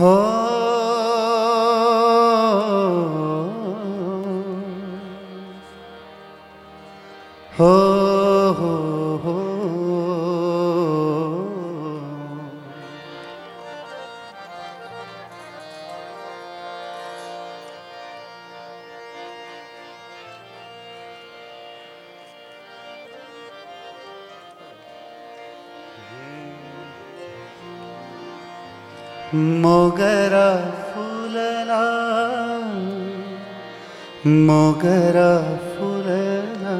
हो हो हो हो मोगरा फुलला मोगरा फुलला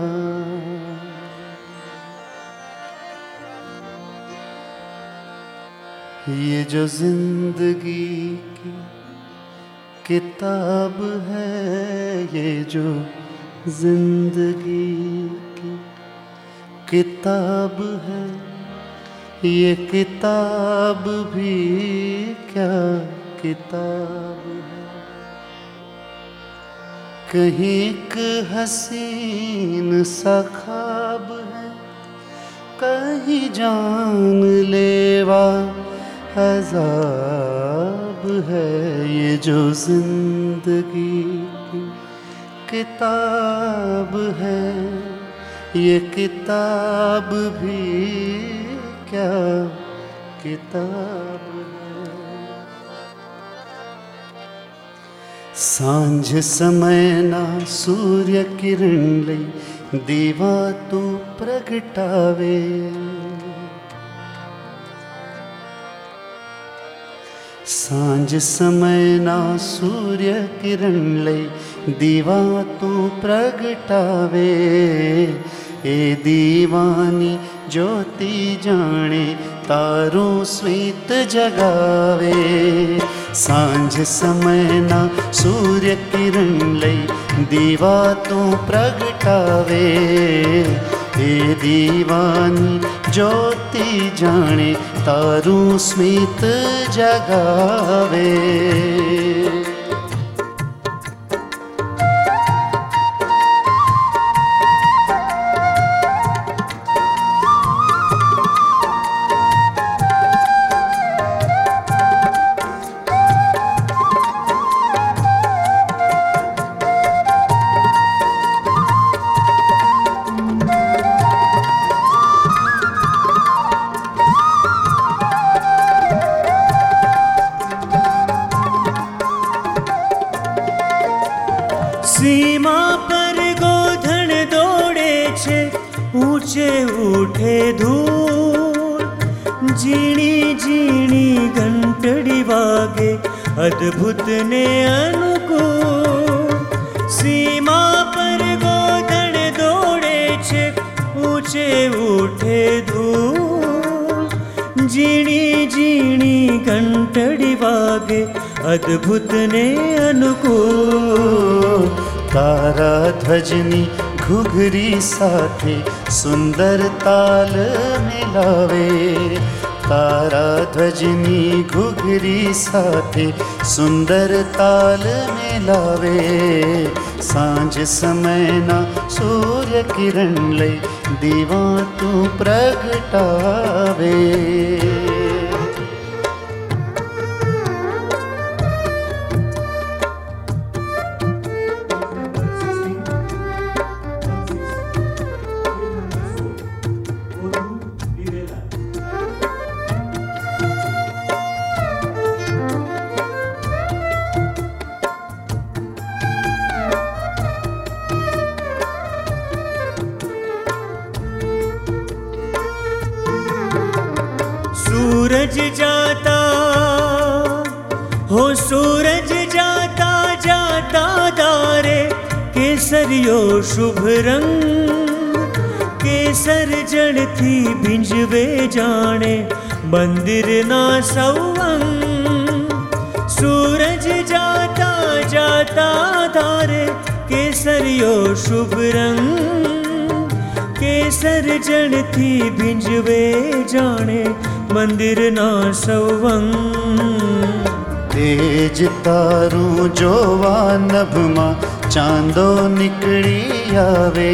ये जो जिंदगी की किताब है, ये जो जिंदगी की किताब है, ये किताब भी क्या किताब है। कहीं एक हसीन सा ख्वाब है, कहीं जानलेवा अज़ाब है। ये जो जिंदगी की किताब है, ये किताब भी क्या किताब है। सांझ समय ना सूर्य किरण लई दीवा तू प्रगटावे। सांझ समय ना सूर्य किरण लई दीवा तू प्रगटावे। ए दीवानी ज्योति जाने तारों स्वीत जगावे। सांझ समय ना सूर्य किरण लई दीवा तू प्रगटावे। ए दीवानी ज्योति जाने तारों स्मित जगावे। सीमा पर गोधन दौड़े छे, ऊंचे उठे धूल। जीणी जीणी घंटड़ी वागे, अद्भुत ने अनुकूल। सीमा पर गोधन दौड़े छे, ऊंचे उठे धूल। जीणी जीणी घंटड़ी वागे, अद्भुत ने अनुकूल। तारा ध्वजनी घुघरी साथे सुंदर ताल मिलावे। तारा ध्वजनी घुघरी साथे सुंदर ताल मिलावे। सांझ समय ना सूर्य किरण लई दीवा तू प्रगटावे। सूरज जाता हो, सूरज जाता जाता दारे। केसरियो शुभ रंग, केसर जड़ थी भिंजवे जाने, मंदिर ना सवंग। सूरज जाता जाता दारे, केसरियो शुभ रंग। केसर जड़ थी भिंजवे जाने, मंदिर ना सवंग। तेज तारू जोवा नभमा चांदो निकली आवे।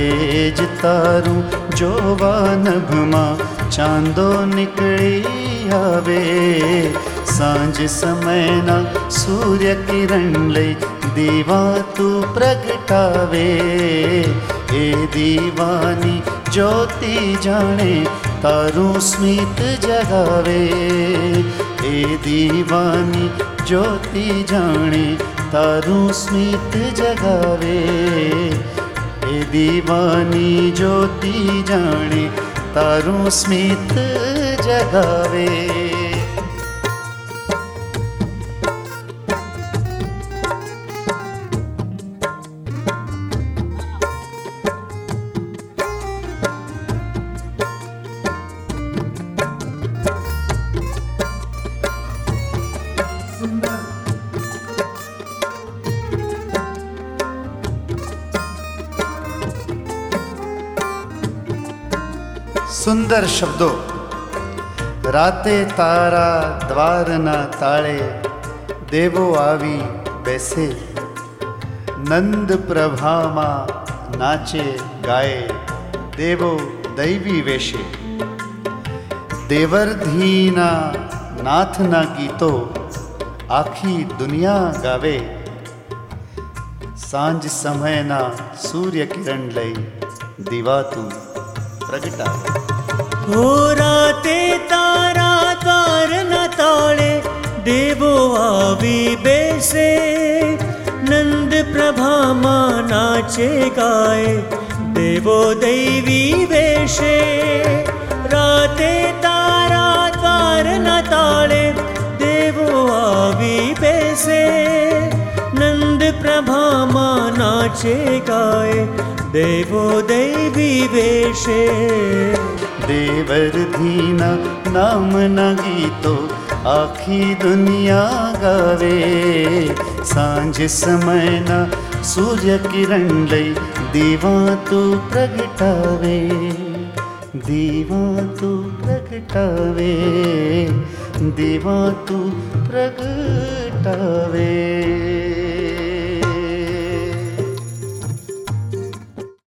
तेज तारू जोवा नभमा चांदो निकली આવે. સાંજ સમયના સૂર્ય કિરણ લઈ દીવા તું પ્રગટાવે. એ દીવાની જ્યોતિ જાણે તારું સ્મિત જગાવે. એ દીવાની જ્યોતિ જાણે તારું સ્મિત જગાવે. એ દીવાની જ્યોતિ જાણે તારું સ્મિત જગાવે. સુંદર શબ્દો. રાતે તારા દ્વારના તાળે દેવો આવી બેસે. નંદ પ્રભામાં નાચે ગાય દેવો દૈવી વેશે. દેવર્ધીના નાથના ગીતો આખી દુનિયા ગાવે. સાંજ સમયના સૂર્ય કિરણ લઈ દીવા તું પ્રગટાવે. હો રાતે તારા દ્વારના તાળે દેવો આવી બેસે. નંદ પ્રભામાં નાચે ગાય દેવો દૈવી વેશે. રાતે તારા દ્વારના તાળે દેવો આવી બેસે. નંદ પ્રભામાં નાચે ગાય દેવો દૈવી વેશે. દેવર્ધીના નામના ગીતો આખી દુનિયા ગાવે. સાંજ સમયના સૂર્ય કિરણ લઈ દીવા તું પ્રગટાવે. દીવા તું પ્રગટાવે. દીવા તું પ્રગટાવે.